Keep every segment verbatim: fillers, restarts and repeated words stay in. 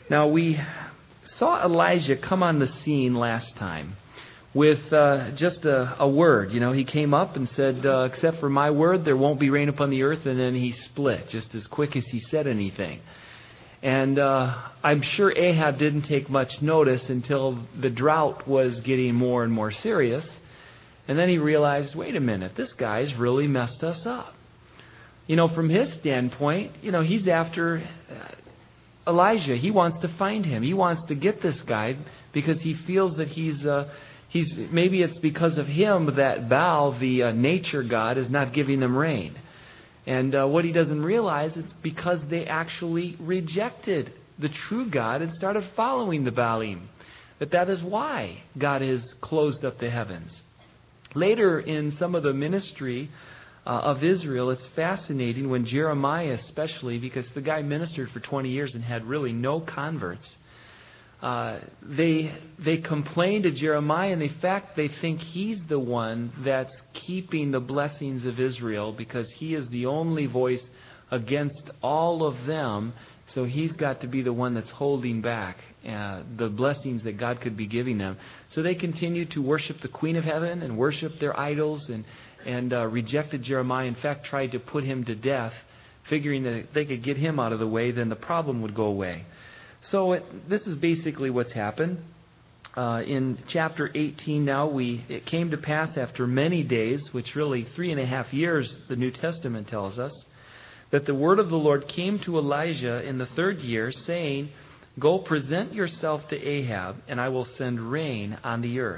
Now, we saw Elijah come on the scene last time with uh, just a, a word. You know, he came up and said, uh, except for my word, there won't be rain upon the earth. And then he split just as quick as he said anything. And uh, I'm sure Ahab didn't take much notice until the drought was getting more and more serious. And then he realized, wait a minute, this guy's really messed us up. You know, from his standpoint, you know, he's after uh, Elijah. He wants to find him. He wants to get this guy because he feels that he's, uh, he's maybe it's because of him that Baal, the uh, nature god, is not giving them rain. And uh, what he doesn't realize, it's because they actually rejected the true God and started following the Baalim. That that is why God has closed up the heavens. Later in some of the ministry uh, of Israel, it's fascinating when Jeremiah especially, because the guy ministered for twenty years and had really no converts, uh, they they complained to Jeremiah, and in fact they think he's the one that's keeping the blessings of Israel because he is the only voice against all of them. So he's got to be the one that's holding back uh, the blessings that God could be giving them. So they continued to worship the Queen of Heaven and worship their idols and, and uh, rejected Jeremiah. In fact, tried to put him to death, figuring that if they could get him out of the way, then the problem would go away. So it, this is basically what's happened. Uh, in chapter eighteen now, we it came to pass after many days, which really three and a half years, the New Testament tells us, that the word of the Lord came to Elijah in the third year, saying, "Go present yourself to Ahab, and I will send rain on the earth."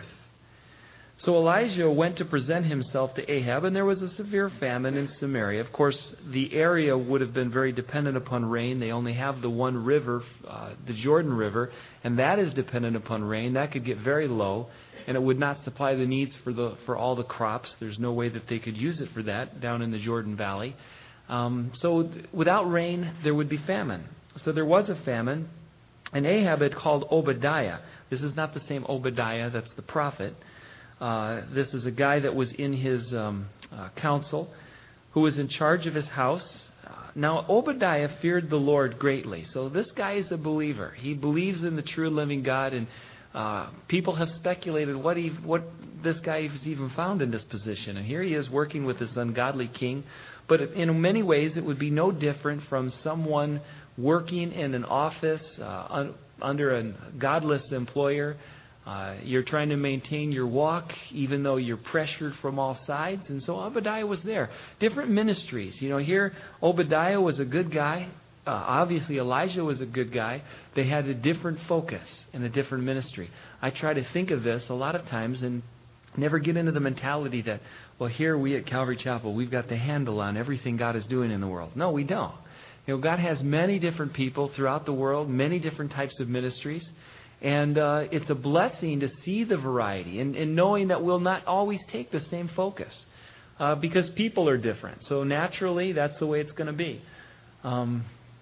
So Elijah went to present himself to Ahab, and there was a severe famine in Samaria. Of course, the area would have been very dependent upon rain. They only have the one river, uh, the Jordan River, and that is dependent upon rain. That could get very low, and it would not supply the needs for the for all the crops. There's no way that they could use it for that down in the Jordan Valley. Um, so without rain, there would be famine. So there was a famine, and Ahab had called Obadiah. This is not the same Obadiah that's the prophet. Uh, this is a guy that was in his um, uh, council, who was in charge of his house. Uh, now, Obadiah feared the Lord greatly. So this guy is a believer. He believes in the true living God, and uh, people have speculated what he, what this guy has even found in this position. And here he is working with this ungodly king. But in many ways, it would be no different from someone working in an office uh, un- under a godless employer. Uh, you're trying to maintain your walk, even though you're pressured from all sides. And so Obadiah was there. Different ministries. You know, here Obadiah was a good guy. Uh, obviously, Elijah was a good guy. They had a different focus and a different ministry. I try to think of this a lot of times and never get into the mentality that, well, here we at Calvary Chapel, we've got the handle on everything God is doing in the world. No, we don't. You know, God has many different people throughout the world, many different types of ministries. And uh, it's a blessing to see the variety and, and knowing that we'll not always take the same focus uh, because people are different. So naturally, that's the way it's going to be. Um,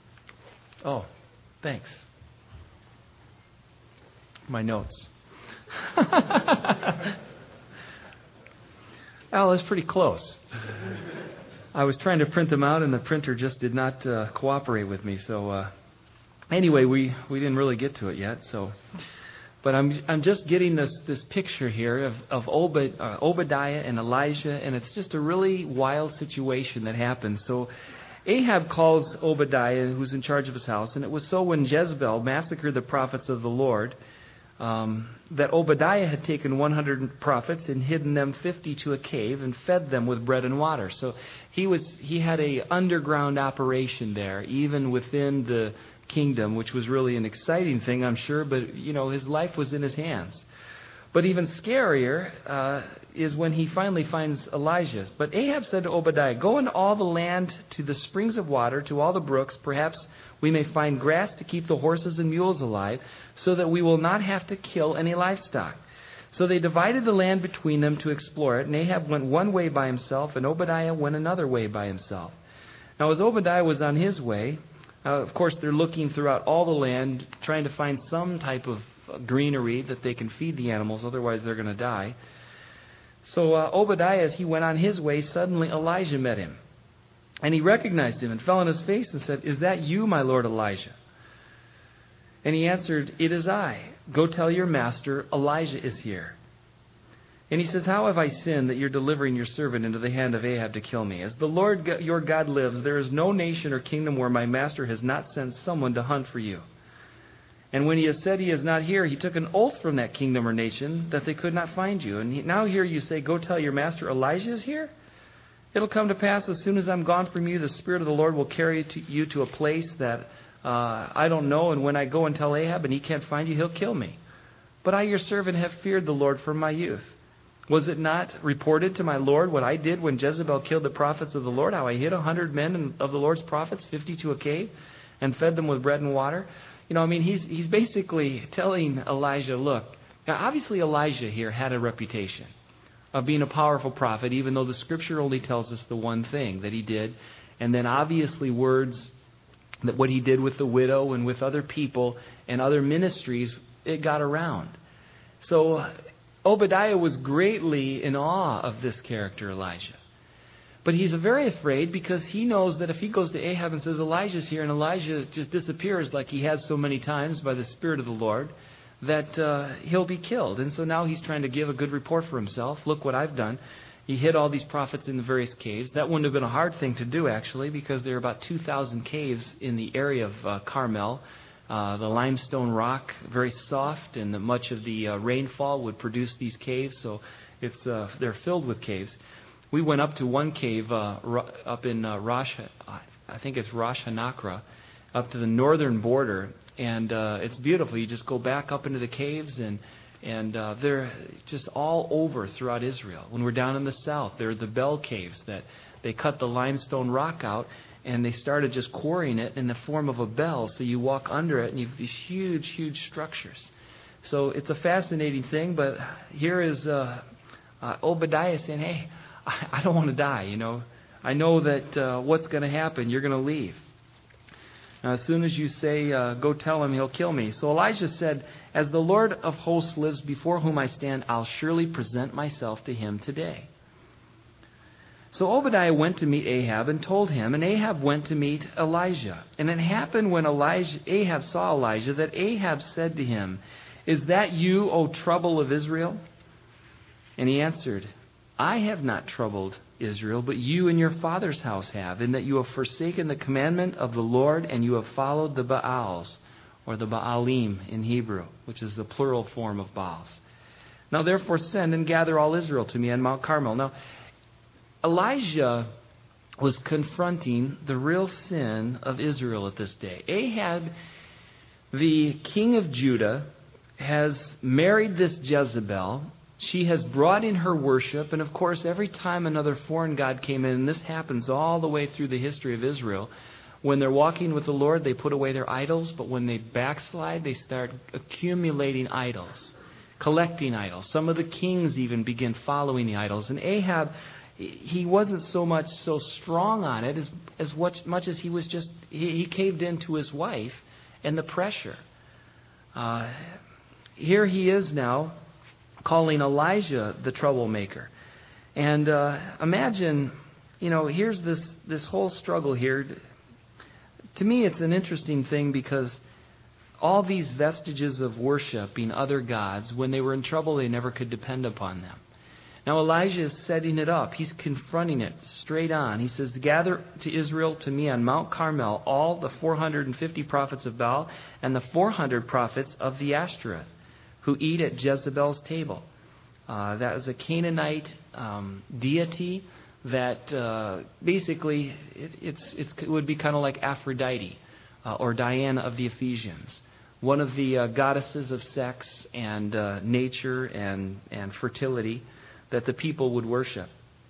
oh, thanks. My notes. Well, it's pretty close. I was trying to print them out, and the printer just did not uh, cooperate with me. So uh, anyway, we, we didn't really get to it yet. So, but I'm I'm just getting this this picture here of of Obed, uh, Obadiah and Elijah, and it's just a really wild situation that happens. So Ahab calls Obadiah, who's in charge of his house, and it was so when Jezebel massacred the prophets of the Lord, Um, that Obadiah had taken one hundred prophets and hidden them fifty to a cave and fed them with bread and water. So he was he had a underground operation there, even within the kingdom, which was really an exciting thing, I'm sure. But you know, his life was in his hands. But even scarier uh, is when he finally finds Elijah. But Ahab said to Obadiah, "Go into all the land, to the springs of water, to all the brooks. Perhaps we may find grass to keep the horses and mules alive, so that we will not have to kill any livestock." So they divided the land between them to explore it. And Ahab went one way by himself, and Obadiah went another way by himself. Now, as Obadiah was on his way, uh, of course, they're looking throughout all the land, trying to find some type of greenery that they can feed the animals, otherwise they're going to die. So uh, Obadiah, as he went on his way, suddenly Elijah met him. And he recognized him and fell on his face and said, "Is that you, my lord Elijah?" And he answered, "It is I. Go tell your master, Elijah is here." And he says, "How have I sinned that you're delivering your servant into the hand of Ahab to kill me? As the Lord your God lives, there is no nation or kingdom where my master has not sent someone to hunt for you." And when he has said he is not here, he took an oath from that kingdom or nation that they could not find you. And he, now here you say, "Go tell your master, Elijah is here." It'll come to pass as soon as I'm gone from you, the Spirit of the Lord will carry to you to a place that uh, I don't know. And when I go and tell Ahab and he can't find you, he'll kill me. But I, your servant, have feared the Lord from my youth. Was it not reported to my Lord what I did when Jezebel killed the prophets of the Lord, how I hid a hundred men of the Lord's prophets, fifty to a cave, and fed them with bread and water? You know, I mean, he's he's basically telling Elijah, look, now obviously Elijah here had a reputation of being a powerful prophet, even though the Scripture only tells us the one thing that he did. And then obviously words that what he did with the widow and with other people and other ministries, it got around. So Obadiah was greatly in awe of this character, Elijah. But he's very afraid because he knows that if he goes to Ahab and says, "Elijah's here," and Elijah just disappears like he has so many times by the Spirit of the Lord, that uh, he'll be killed. And so now he's trying to give a good report for himself. Look what I've done. He hid all these prophets in the various caves. That wouldn't have been a hard thing to do, actually, because there are about two thousand caves in the area of uh, Carmel. Uh, the limestone rock, very soft, and the, much of the uh, rainfall would produce these caves. So it's uh, they're filled with caves. We went up to one cave uh, ro- up in uh, Rosh, I think it's Rosh Hanakra, up to the northern border, and uh, it's beautiful. You just go back up into the caves, and and uh, they're just all over throughout Israel. When we're down in the south, there are the Bell Caves that they cut the limestone rock out, and they started just quarrying it in the form of a bell. So you walk under it, and you have these huge, huge structures. So it's a fascinating thing. But here is uh, uh, Obadiah saying, "Hey, I, I don't want to die. You know, I know that uh, what's going to happen. You're going to leave. Now, as soon as you say, uh, go tell him, he'll kill me." So Elijah said, "As the Lord of hosts lives before whom I stand, I'll surely present myself to him today." So Obadiah went to meet Ahab and told him, and Ahab went to meet Elijah. And it happened when Elijah, Ahab saw Elijah that Ahab said to him, "Is that you, O trouble of Israel?" And he answered, "I have not troubled Israel, but you and your father's house have, in that you have forsaken the commandment of the Lord, and you have followed the Baals," or the Baalim in Hebrew, which is the plural form of Baals. "Now therefore send and gather all Israel to me on Mount Carmel." Now, Elijah was confronting the real sin of Israel at this day. Ahab, the king of Judah, has married this Jezebel. She has brought in her worship, and of course, every time another foreign god came in, and this happens all the way through the history of Israel, when they're walking with the Lord, they put away their idols, but when they backslide, they start accumulating idols, collecting idols. Some of the kings even begin following the idols. And Ahab, he wasn't so much so strong on it as, as much, much as he was just, he, he caved in to his wife and the pressure. Uh, here he is now, calling Elijah the troublemaker. And uh, imagine, you know, here's this, this whole struggle here. To me, it's an interesting thing because all these vestiges of worshiping other gods, when they were in trouble, they never could depend upon them. Now Elijah is setting it up. He's confronting it straight on. He says, "Gather to Israel to me on Mount Carmel all the four hundred fifty prophets of Baal and the four hundred prophets of the Ashtoreth, who eat at Jezebel's table." Uh, that is a Canaanite um, deity that uh, basically it, it's, it's, it would be kind of like Aphrodite uh, or Diana of the Ephesians, one of the uh, goddesses of sex and uh, nature and, and fertility that the people would worship.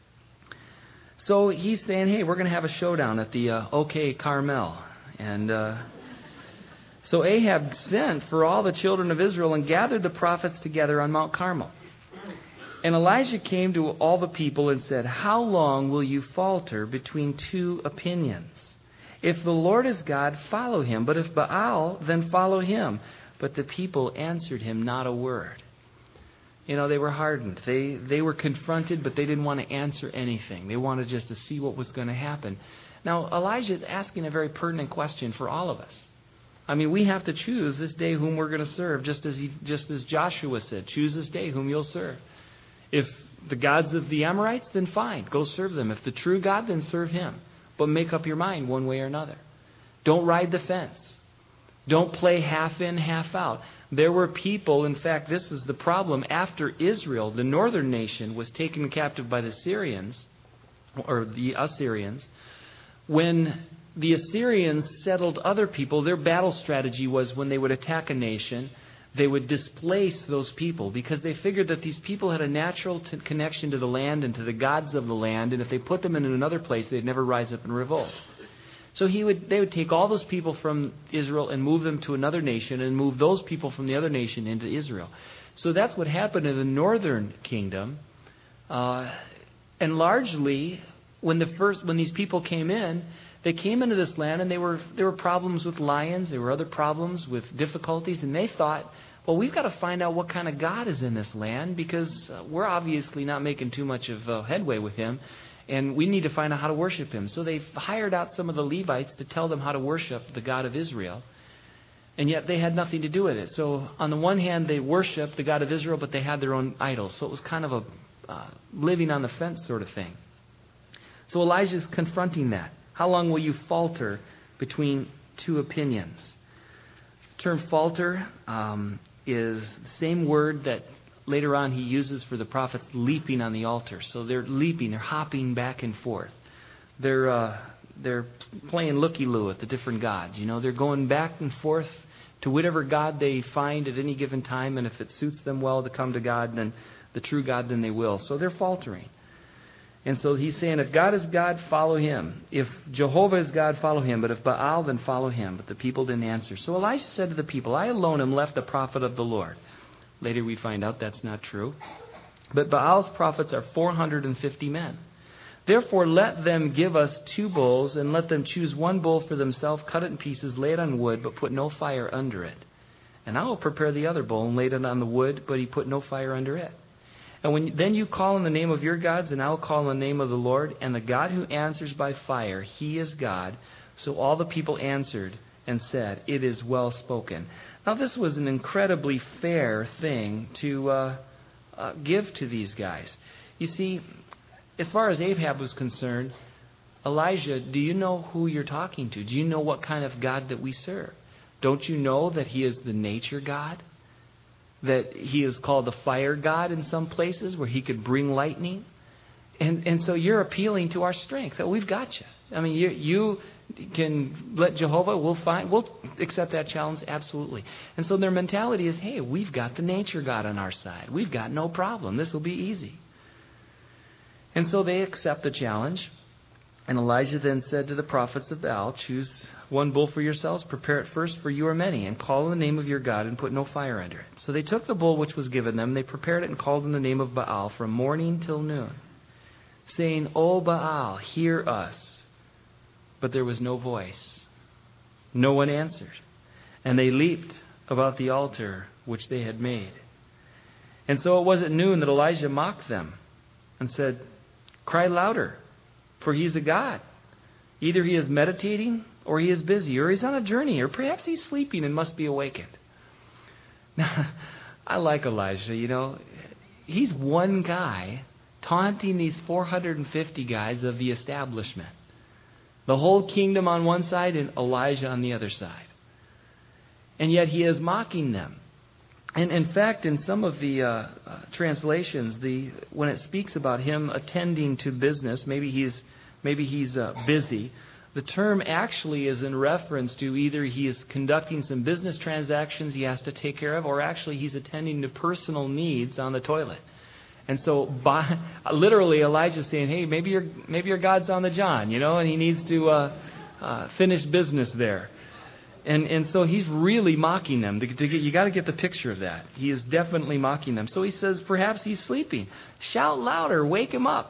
So he's saying, "Hey, we're going to have a showdown at the uh, OK Carmel." And uh, so Ahab sent for all the children of Israel and gathered the prophets together on Mount Carmel. And Elijah came to all the people and said, "How long will you falter between two opinions? If the Lord is God, follow him. But if Baal, then follow him." But the people answered him not a word. You know, they were hardened. They they were confronted, but they didn't want to answer anything. They wanted just to see what was going to happen. Now, Elijah is asking a very pertinent question for all of us. I mean, we have to choose this day whom we're going to serve, just as he, just as Joshua said, choose this day whom you'll serve. If the gods of the Amorites, then fine, go serve them. If the true God, then serve him. But make up your mind one way or another. Don't ride the fence. Don't play half in, half out. There were people, in fact, this is the problem, after Israel, the northern nation, was taken captive by the Syrians, or the Assyrians, when the Assyrians settled other people, their battle strategy was when they would attack a nation, they would displace those people because they figured that these people had a natural t- connection to the land and to the gods of the land, and if they put them in another place, they'd never rise up and revolt. So he would, they would take all those people from Israel and move them to another nation and move those people from the other nation into Israel. So that's what happened in the northern kingdom. Uh, and largely, when the first, when these people came in, they came into this land and they were, there were problems with lions. There were other problems with difficulties. And they thought, well, we've got to find out what kind of God is in this land because uh, we're obviously not making too much of uh, headway with him. And we need to find out how to worship him. So they hired out some of the Levites to tell them how to worship the God of Israel. And yet they had nothing to do with it. So on the one hand, they worshiped the God of Israel, but they had their own idols. So it was kind of a uh, living on the fence sort of thing. So Elijah's confronting that. How long will you falter between two opinions? The term falter um, is the same word that later on he uses for the prophets leaping on the altar. So they're leaping, they're hopping back and forth. They're uh, they're playing looky-loo at the different gods. You know, they're going back and forth to whatever God they find at any given time, and if it suits them well to come to God, then the true God, then they will. So they're faltering. And so he's saying, if God is God, follow him. If Jehovah is God, follow him. But if Baal, then follow him. But the people didn't answer. So Elisha said to the people, I alone am left a prophet of the Lord. Later we find out that's not true. But Baal's prophets are four hundred fifty men. Therefore let them give us two bulls, and let them choose one bull for themselves, cut it in pieces, lay it on wood, but put no fire under it. And I will prepare the other bull, and laid it on the wood, but he put no fire under it. And when then you call in the name of your gods, and I will call in the name of the Lord, and the God who answers by fire, he is God. So all the people answered and said, it is well spoken. Now this was an incredibly fair thing to uh, uh, give to these guys. You see, as far as Ahab was concerned, Elijah, do you know who you're talking to? Do you know what kind of God that we serve? Don't you know that he is the nature God? That he is called the fire God in some places where he could bring lightning? And and so you're appealing to our strength. That we've got you. I mean, you you can let Jehovah, we'll find, we'll accept that challenge, absolutely. And so their mentality is, hey, we've got the nature God on our side. We've got no problem. This will be easy. And so they accept the challenge. And Elijah then said to the prophets of Baal, choose one bull for yourselves, prepare it first, for you are many, and call in the name of your God, and put no fire under it. So they took the bull which was given them, they prepared it and called in the name of Baal from morning till noon, saying, O Baal, hear us. But there was no voice. No one answered. And they leaped about the altar which they had made. And so it was at noon that Elijah mocked them and said, cry louder, for he is a god. Either he is meditating, or he is busy, or he's on a journey, or perhaps he's sleeping and must be awakened. Now, I like Elijah, you know. He's one guy taunting these four hundred fifty guys of the establishment. The whole kingdom on one side and Elijah on the other side. And yet he is mocking them. And in fact, in some of the uh, uh, translations, the when it speaks about him attending to business, maybe he's maybe he's uh, busy. The term actually is in reference to either he is conducting some business transactions he has to take care of, or actually he's attending to personal needs on the toilet. And so, by, literally, Elijah's saying, "Hey, maybe your maybe your God's on the John, you know, and he needs to uh, uh, finish business there." And and so he's really mocking them. To, to get, you got to get the picture of that. He is definitely mocking them. So he says, perhaps he's sleeping. Shout louder, wake him up.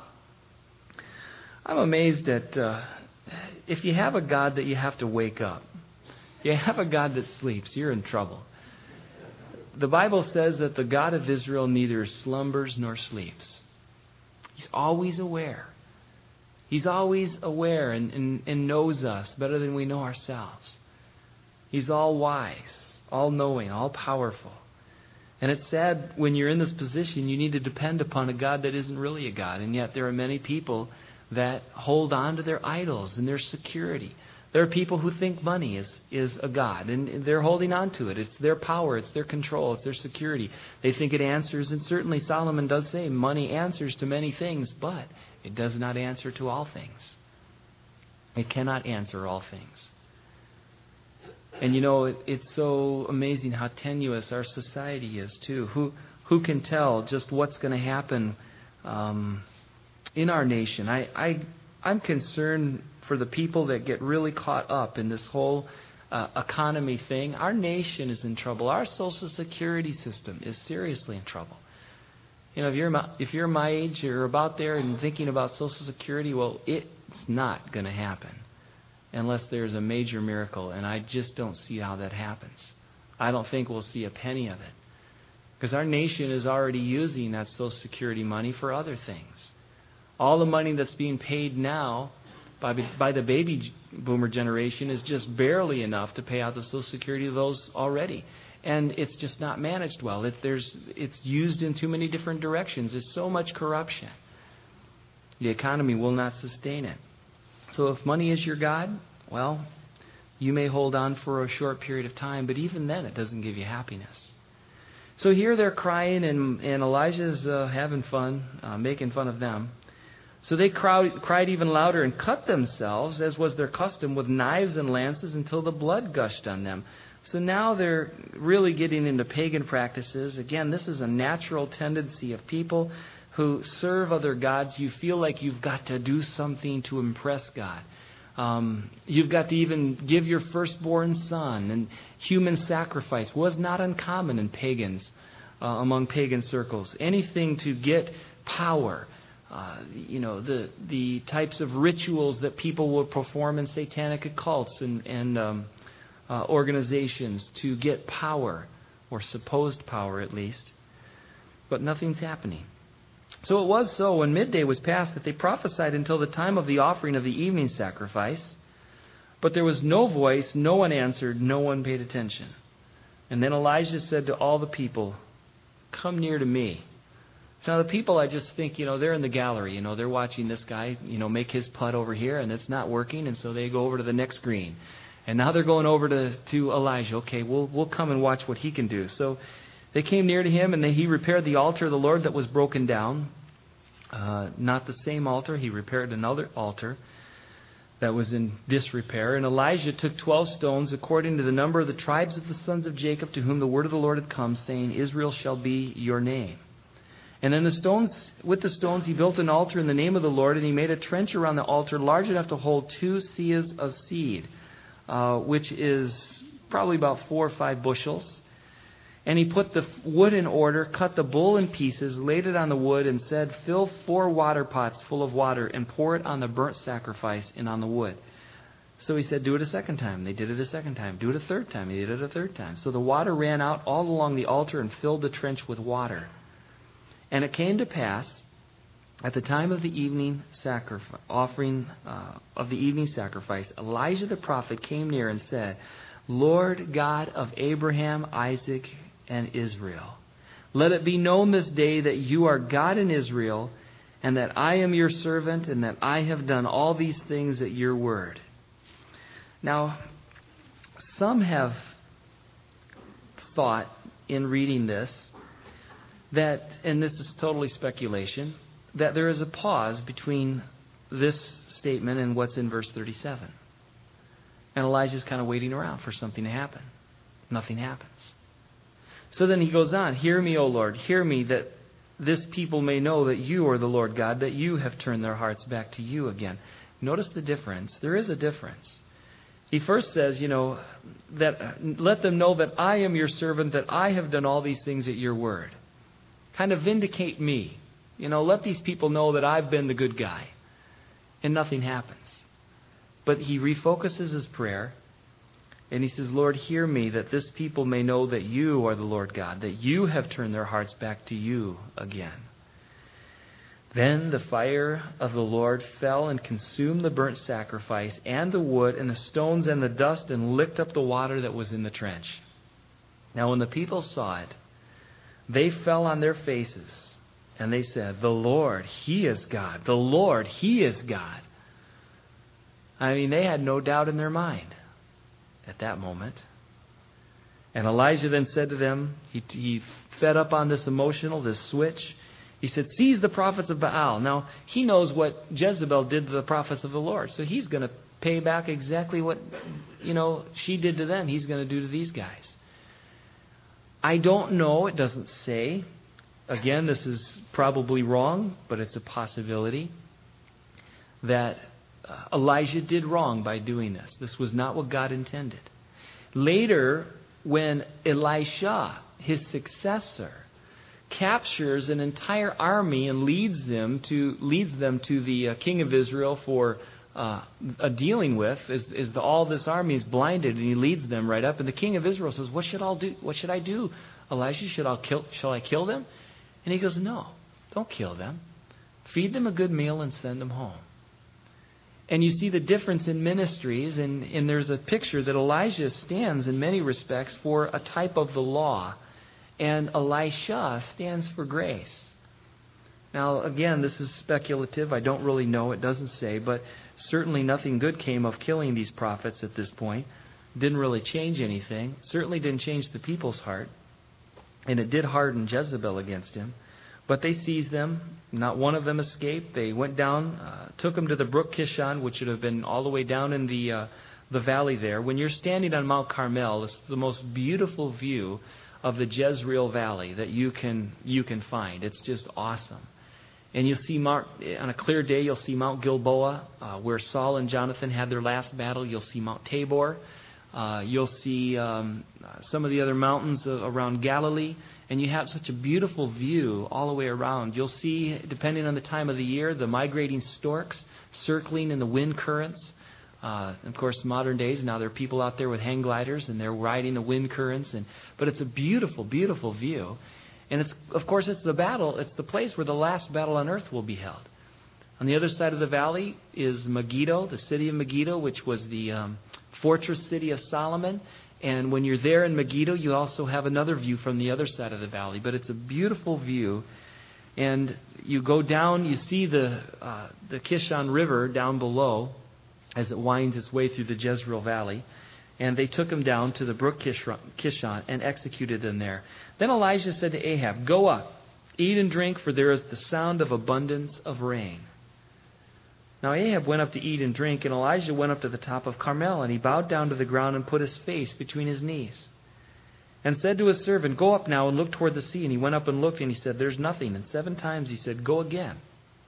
I'm amazed at uh, if you have a God that you have to wake up, you have a God that sleeps, you're in trouble. The Bible says that the God of Israel neither slumbers nor sleeps. He's always aware. He's always aware and, and, and knows us better than we know ourselves. He's all wise, all knowing, all powerful. And it's sad when you're in this position, you need to depend upon a God that isn't really a God. And yet there are many people that hold on to their idols and their security. There are people who think money is, is a God, and they're holding on to it. It's their power, it's their control, it's their security. They think it answers, and certainly Solomon does say money answers to many things, but it does not answer to all things. It cannot answer all things. And you know, it, it's so amazing how tenuous our society is too. Who who can tell just what's going to happen um, in our nation? I, I I'm concerned for the people that get really caught up in this whole uh, economy thing. Our nation is in trouble. Our Social Security system is seriously in trouble. You know, if you're my, if you're my age, you're about there and thinking about Social Security, well, it's not going to happen unless there's a major miracle, and I just don't see how that happens. I don't think we'll see a penny of it, because our nation is already using that Social Security money for other things. All the money that's being paid now by, by the baby boomer generation is just barely enough to pay out the Social Security of those already. And it's just not managed well. It, there's, it's used in too many different directions. There's so much corruption. The economy will not sustain it. So if money is your God, well, you may hold on for a short period of time, but even then it doesn't give you happiness. So here they're crying, and, and Elijah's uh, having fun, uh, making fun of them. So they crowd, cried even louder and cut themselves, as was their custom, with knives and lances until the blood gushed on them. So now they're really getting into pagan practices. Again, this is a natural tendency of people who serve other gods. You feel like you've got to do something to impress God. Um, you've got to even give your firstborn son. And human sacrifice was not uncommon in pagans, uh, among pagan circles. Anything to get power. Uh, you know, the the types of rituals that people will perform in satanic occults and, and um, uh, organizations to get power, or supposed power at least. But nothing's happening. So it was so when midday was past that they prophesied until the time of the offering of the evening sacrifice. But there was no voice, no one answered, no one paid attention. And then Elijah said to all the people, "Come near to me." Now, the people, I just think, you know, they're in the gallery. You know, they're watching this guy, you know, make his putt over here, and it's not working, and so they go over to the next green. And now they're going over to, to Elijah. Okay, we'll we'll come and watch what he can do. So they came near to him, and they, he repaired the altar of the Lord that was broken down. Uh, not the same altar. He repaired another altar that was in disrepair. And Elijah took twelve stones according to the number of the tribes of the sons of Jacob, to whom the word of the Lord had come, saying, "Israel shall be your name." And then the stones, with the stones, he built an altar in the name of the Lord, and he made a trench around the altar large enough to hold two seahs of seed, uh, which is probably about four or five bushels. And he put the wood in order, cut the bull in pieces, laid it on the wood, and said, "Fill four water pots full of water and pour it on the burnt sacrifice and on the wood." So he said, "Do it a second time." They did it a second time. "Do it a third time." They did it a third time. So the water ran out all along the altar and filled the trench with water. And it came to pass, at the time of the evening sacrifice, offering uh, of the evening sacrifice, Elijah the prophet came near and said, "Lord God of Abraham, Isaac, and Israel, let it be known this day that you are God in Israel, and that I am your servant, and that I have done all these things at your word." Now, some have thought in reading this that, and this is totally speculation, that there is a pause between this statement and what's in verse thirty-seven. And Elijah's kind of waiting around for something to happen. Nothing happens. So then he goes on, "Hear me, O Lord, hear me, that this people may know that you are the Lord God, that you have turned their hearts back to you again." Notice the difference. There is a difference. He first says, you know, that let them know that I am your servant, that I have done all these things at your word. Kind of vindicate me. You know, let these people know that I've been the good guy. And nothing happens. But he refocuses his prayer. And he says, "Lord, hear me, that this people may know that you are the Lord God, that you have turned their hearts back to you again." Then the fire of the Lord fell and consumed the burnt sacrifice and the wood and the stones and the dust and licked up the water that was in the trench. Now when the people saw it, they fell on their faces and they said, "The Lord, He is God. The Lord, He is God." I mean, they had no doubt in their mind at that moment. And Elijah then said to them, he, he fed up on this emotional, this switch. He said, "Seize the prophets of Baal." Now, he knows what Jezebel did to the prophets of the Lord. So he's going to pay back exactly what, you know, she did to them. He's going to do to these guys. I don't know. It doesn't say. Again, this is probably wrong, but it's a possibility that uh, Elijah did wrong by doing this. This was not what God intended. Later, when Elisha, his successor, captures an entire army and leads them to leads them to the uh, king of Israel for uh, a dealing with, is, is the, all this army is blinded, and he leads them right up. And the king of Israel says, "What should I do? What should I do, Elijah? Should I kill? Shall I kill them?" And he goes, "No, don't kill them. Feed them a good meal and send them home." And you see the difference in ministries, and, and there's a picture that Elijah stands in many respects for a type of the law, and Elisha stands for grace. Now, again, this is speculative. I don't really know. It doesn't say, but certainly nothing good came of killing these prophets at this point. Didn't really change anything. Certainly didn't change the people's heart. And it did harden Jezebel against him. But they seized them. Not one of them escaped. They went down, uh, took them to the brook Kishon, which would have been all the way down in the uh, the valley there. When you're standing on Mount Carmel, it's the most beautiful view of the Jezreel Valley that you can you can find. It's just awesome. And you'll see Mount, on a clear day, you'll see Mount Gilboa, uh, where Saul and Jonathan had their last battle. You'll see Mount Tabor. Uh, you'll see um, some of the other mountains uh, around Galilee. And you have such a beautiful view all the way around. You'll see, depending on the time of the year, the migrating storks circling in the wind currents. Uh, of course, modern days, now there are people out there with hang gliders, and they're riding the wind currents. And but it's a beautiful, beautiful view. And it's, of course, it's the battle. It's the place where the last battle on earth will be held. On the other side of the valley is Megiddo, the city of Megiddo, which was the um, fortress city of Solomon. And when you're there in Megiddo, you also have another view from the other side of the valley. But it's a beautiful view. And you go down, you see the uh, the Kishon River down below as it winds its way through the Jezreel Valley. And they took him down to the brook Kishon and executed him there. Then Elijah said to Ahab, "Go up, eat and drink, for there is the sound of abundance of rain." Now Ahab went up to eat and drink, and Elijah went up to the top of Carmel, and he bowed down to the ground and put his face between his knees, and said to his servant, "Go up now and look toward the sea." And he went up and looked, and he said, "There's nothing." And seven times he said, "Go again."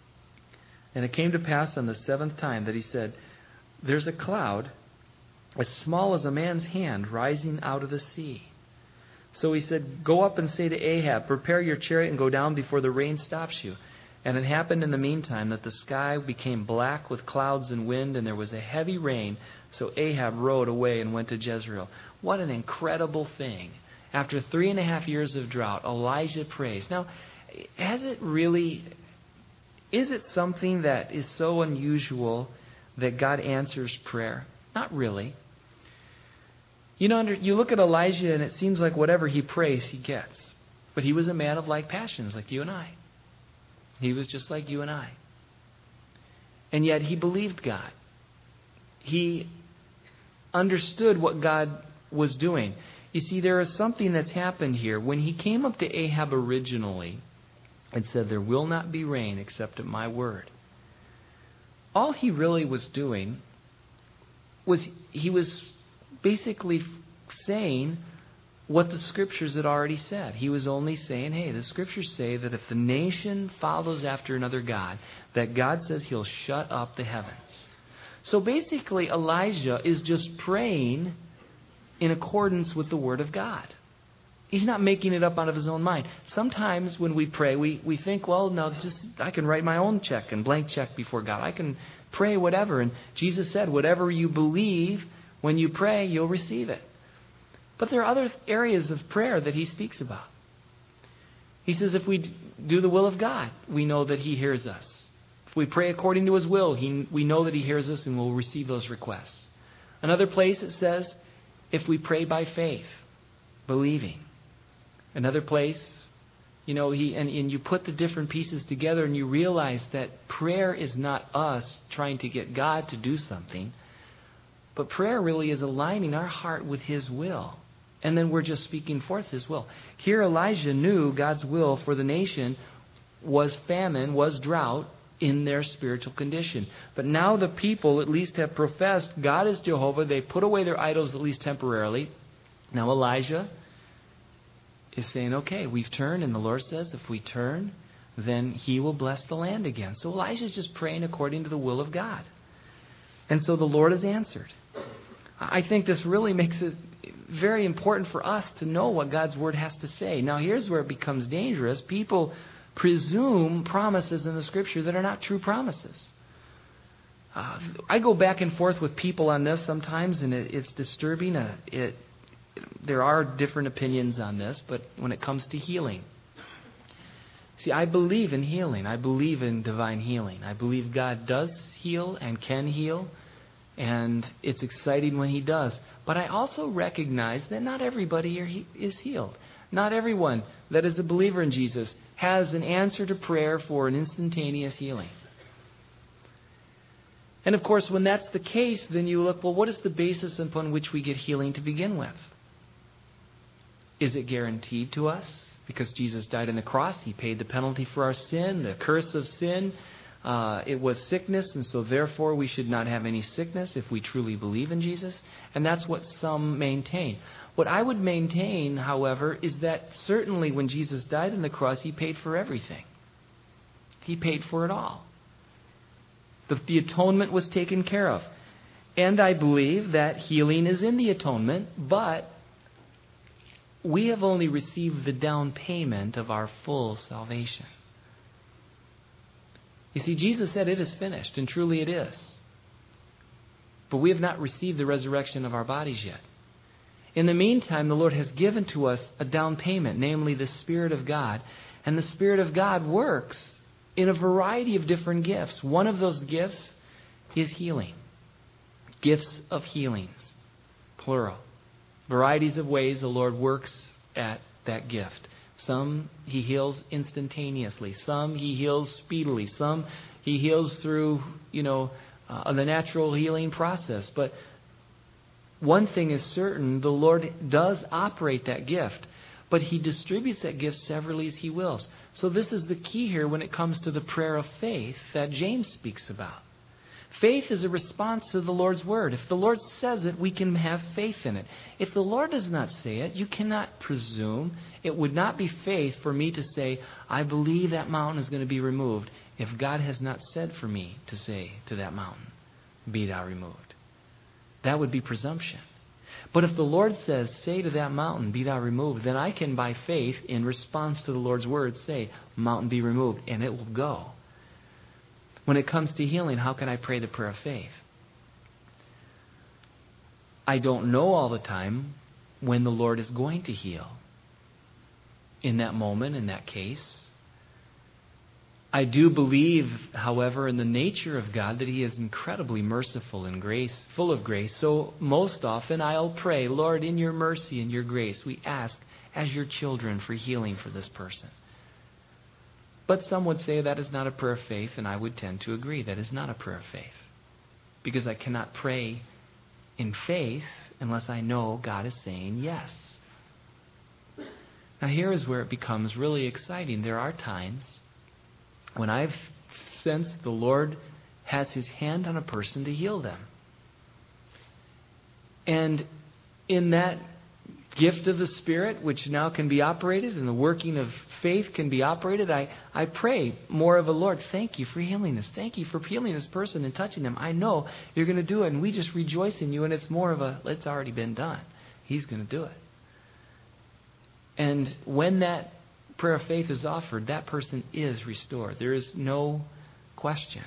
And it came to pass on the seventh time that he said, "There's a cloud as small as a man's hand rising out of the sea." So he said, "Go up and say to Ahab, prepare your chariot and go down before the rain stops you." And it happened in the meantime that the sky became black with clouds and wind, and there was a heavy rain. So Ahab rode away and went to Jezreel. What an incredible thing. After three and a half years of drought, Elijah prays. Now, has it really, is it something that is so unusual that God answers prayer? Not really. You know, you look at Elijah and it seems like whatever he prays, he gets. But he was a man of like passions, like you and I. He was just like you and I. And yet he believed God. He understood what God was doing. You see, there is something that's happened here. When he came up to Ahab originally and said, "There will not be rain except at my word," all he really was doing was he was basically saying what the Scriptures had already said. He was only saying, hey, the Scriptures say that if the nation follows after another god, that God says He'll shut up the heavens. So basically, Elijah is just praying in accordance with the Word of God. He's not making it up out of his own mind. Sometimes when we pray, we, we think, well, no, just I can write my own check and blank check before God. I can pray whatever. And Jesus said, whatever you believe, when you pray, you'll receive it. But there are other areas of prayer that he speaks about. He says if we do the will of God, we know that He hears us. If we pray according to His will, he, we know that He hears us and will receive those requests. Another place it says, if we pray by faith, believing. Another place, you know, he and, and you put the different pieces together and you realize that prayer is not us trying to get God to do something, but prayer really is aligning our heart with His will. And then we're just speaking forth His will. Here Elijah knew God's will for the nation was famine, was drought in their spiritual condition. But now the people at least have professed God is Jehovah. They put away their idols at least temporarily. Now Elijah is saying, okay, we've turned, and the Lord says if we turn, then He will bless the land again. So Elijah's just praying according to the will of God. And so the Lord has answered. I think this really makes it very important for us to know what God's Word has to say. Now here's where it becomes dangerous. People presume promises in the Scripture that are not true promises. Uh, I go back and forth with people on this sometimes, and it, it's disturbing. Uh, it, there are different opinions on this, but when it comes to healing. See, I believe in healing. I believe in divine healing. I believe God does heal and can heal, and it's exciting when He does. But I also recognize that not everybody here is healed. Not everyone that is a believer in Jesus has an answer to prayer for an instantaneous healing. And of course, when that's the case, then you look, well, what is the basis upon which we get healing to begin with? Is it guaranteed to us? Because Jesus died on the cross, He paid the penalty for our sin, the curse of sin. Uh, it was sickness, and so therefore we should not have any sickness if we truly believe in Jesus. And that's what some maintain. What I would maintain, however, is that certainly when Jesus died on the cross, He paid for everything. He paid for it all. The, the atonement was taken care of. And I believe that healing is in the atonement, but we have only received the down payment of our full salvation. You see, Jesus said it is finished, and truly it is. But we have not received the resurrection of our bodies yet. In the meantime, the Lord has given to us a down payment, namely the Spirit of God. And the Spirit of God works in a variety of different gifts. One of those gifts is healing. Gifts of healings, plural. Varieties of ways the Lord works at that gift. Some He heals instantaneously. Some He heals speedily. Some He heals through, you know, uh, the natural healing process. But one thing is certain, the Lord does operate that gift. But He distributes that gift severally as He wills. So this is the key here when it comes to the prayer of faith that James speaks about. Faith is a response to the Lord's Word. If the Lord says it, we can have faith in it. If the Lord does not say it, you cannot presume. It would not be faith for me to say, I believe that mountain is going to be removed, if God has not said for me to say to that mountain, be thou removed. That would be presumption. But if the Lord says, say to that mountain, be thou removed, then I can by faith, in response to the Lord's Word, say, mountain be removed, and it will go. When it comes to healing, how can I pray the prayer of faith? I don't know all the time when the Lord is going to heal. In that moment, in that case. I do believe, however, in the nature of God that He is incredibly merciful and grace, full of grace. So most often I'll pray, Lord, in your mercy and your grace, we ask as your children for healing for this person. But some would say that is not a prayer of faith, and I would tend to agree that is not a prayer of faith. Because I cannot pray in faith unless I know God is saying yes. Now here is where it becomes really exciting. There are times when I've sensed the Lord has His hand on a person to heal them. And in that gift of the Spirit, which now can be operated, and the working of faith can be operated, I, I pray more of a Lord, thank you for healing this. Thank you for healing this person and touching them. I know you're going to do it, and we just rejoice in you, and it's more of a, it's already been done. He's going to do it. And when that prayer of faith is offered, that person is restored. There is no question.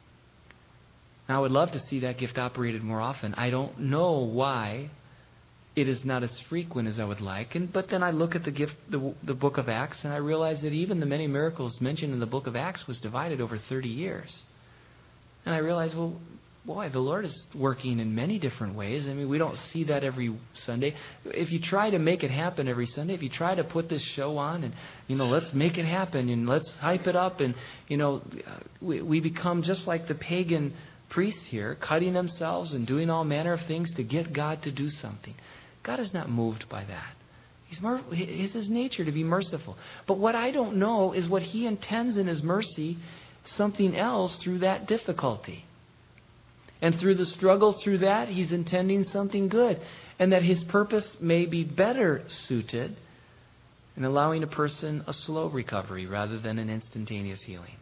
Now, I would love to see that gift operated more often. I don't know why it is not as frequent as I would like. And but then I look at the gift, the, the book of Acts, and I realize that even the many miracles mentioned in the book of Acts was divided over thirty years. And I realize, well, boy, the Lord is working in many different ways. I mean, we don't see that every Sunday. If you try to make it happen every Sunday, if you try to put this show on and, you know, let's make it happen and let's hype it up, and, you know, we, we become just like the pagan priests here, cutting themselves and doing all manner of things to get God to do something. God is not moved by that. He's mer- it's His nature to be merciful. But what I don't know is what He intends in His mercy, something else through that difficulty. And through the struggle through that, He's intending something good. And that His purpose may be better suited in allowing a person a slow recovery rather than an instantaneous healing.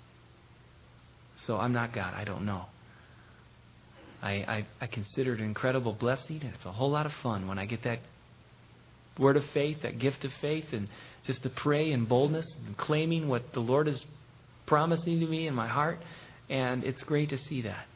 So I'm not God. I don't know. I, I, I consider it an incredible blessing, and it's a whole lot of fun when I get that word of faith, that gift of faith, and just to pray in boldness and claiming what the Lord is promising to me in my heart. And it's great to see that.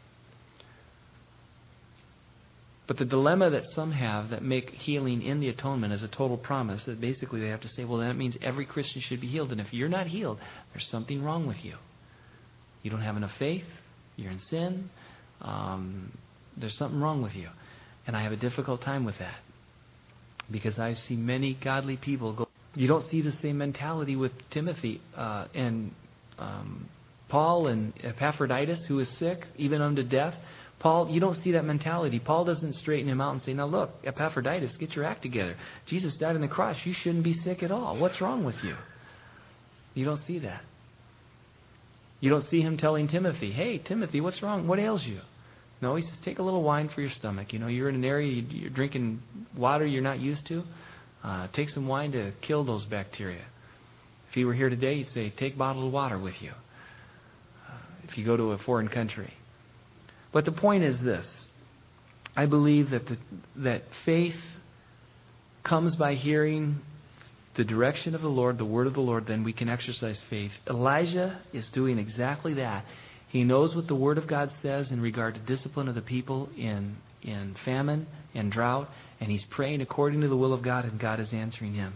But the dilemma that some have that make healing in the atonement as a total promise, that basically they have to say, well, that means every Christian should be healed. And if you're not healed, there's something wrong with you. You don't have enough faith. You're in sin. Um, there's something wrong with you. And I have a difficult time with that. Because I see many godly people go. You don't see the same mentality with Timothy uh, and um, Paul and Epaphroditus, who is sick, even unto death. Paul, you don't see that mentality. Paul doesn't straighten him out and say, now look, Epaphroditus, get your act together. Jesus died on the cross. You shouldn't be sick at all. What's wrong with you? You don't see that. You don't see him telling Timothy, hey, Timothy, what's wrong? What ails you? No, he says, take a little wine for your stomach. You know, you're in an area, you're drinking water you're not used to. Uh, take some wine to kill those bacteria. If he were here today, he'd say, take bottled water with you. Uh, if you go to a foreign country. But the point is this. I believe that the, that faith comes by hearing the direction of the Lord, the word of the Lord, then we can exercise faith. Elijah is doing exactly that. He knows what the Word of God says in regard to discipline of the people in, in famine and drought, and he's praying according to the will of God, and God is answering him.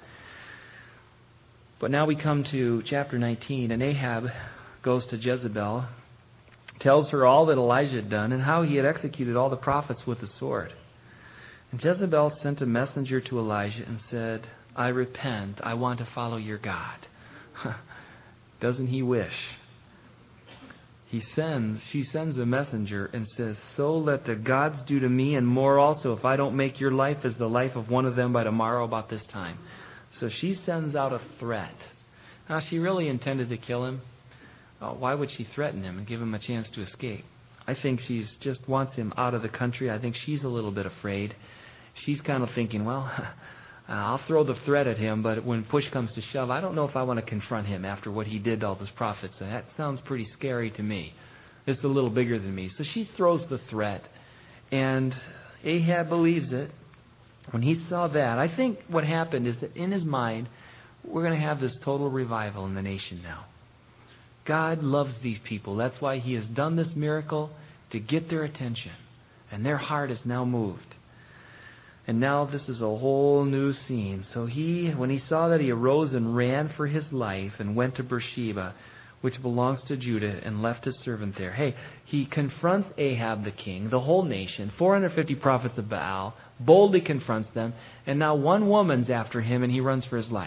But now we come to chapter nineteen, and Ahab goes to Jezebel, tells her all that Elijah had done and how he had executed all the prophets with the sword. And Jezebel sent a messenger to Elijah and said, I repent, I want to follow your God. Doesn't he wish? He sends, she sends a messenger and says, so let the gods do to me and more also if I don't make your life as the life of one of them by tomorrow about this time. So she sends out a threat. Now, she really intended to kill him. Uh, why would she threaten him and give him a chance to escape? I think she just wants him out of the country. I think she's a little bit afraid. She's kind of thinking, well, I'll throw the threat at him, but when push comes to shove, I don't know if I want to confront him after what he did to all those prophets. And that sounds pretty scary to me. It's a little bigger than me. So she throws the threat, and Ahab believes it. When he saw that, I think what happened is that in his mind, we're going to have this total revival in the nation now. God loves these people. That's why he has done this miracle to get their attention. And their heart is now moved. And now this is a whole new scene. So he, when he saw that, he arose and ran for his life and went to Beersheba, which belongs to Judah, and left his servant there. Hey, he confronts Ahab the king, the whole nation, four hundred fifty prophets of Baal, boldly confronts them, and now one woman's after him and he runs for his life.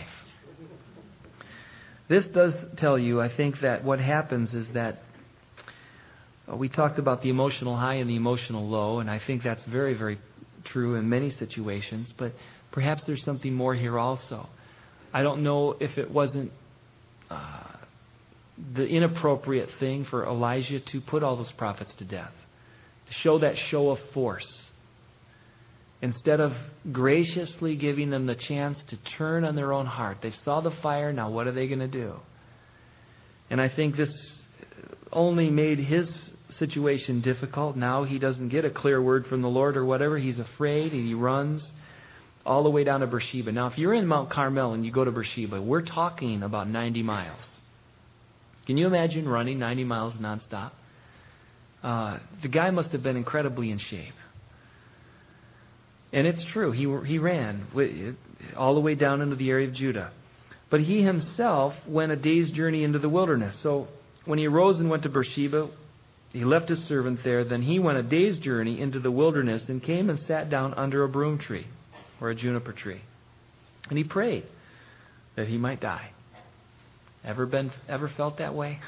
This does tell you, I think, that what happens is that we talked about the emotional high and the emotional low, and I think that's very, very true in many situations, but perhaps there's something more here also. I don't know if it wasn't uh, the inappropriate thing for Elijah to put all those prophets to death, to show that show of force, instead of graciously giving them the chance to turn on their own heart. They saw the fire, now what are they going to do? And I think this only made his situation difficult. Now he doesn't get a clear word from the Lord or whatever. He's afraid and he runs all the way down to Beersheba. Now, if you're in Mount Carmel and you go to Beersheba, we're talking about ninety miles. Can you imagine running ninety miles nonstop? Uh, the guy must have been incredibly in shape. And it's true. He, he ran all the way down into the area of Judah. But he himself went a day's journey into the wilderness. So when he arose and went to Beersheba, he left his servant there. Then he went a day's journey into the wilderness and came and sat down under a broom tree or a juniper tree. And he prayed that he might die. Ever been, ever felt that way?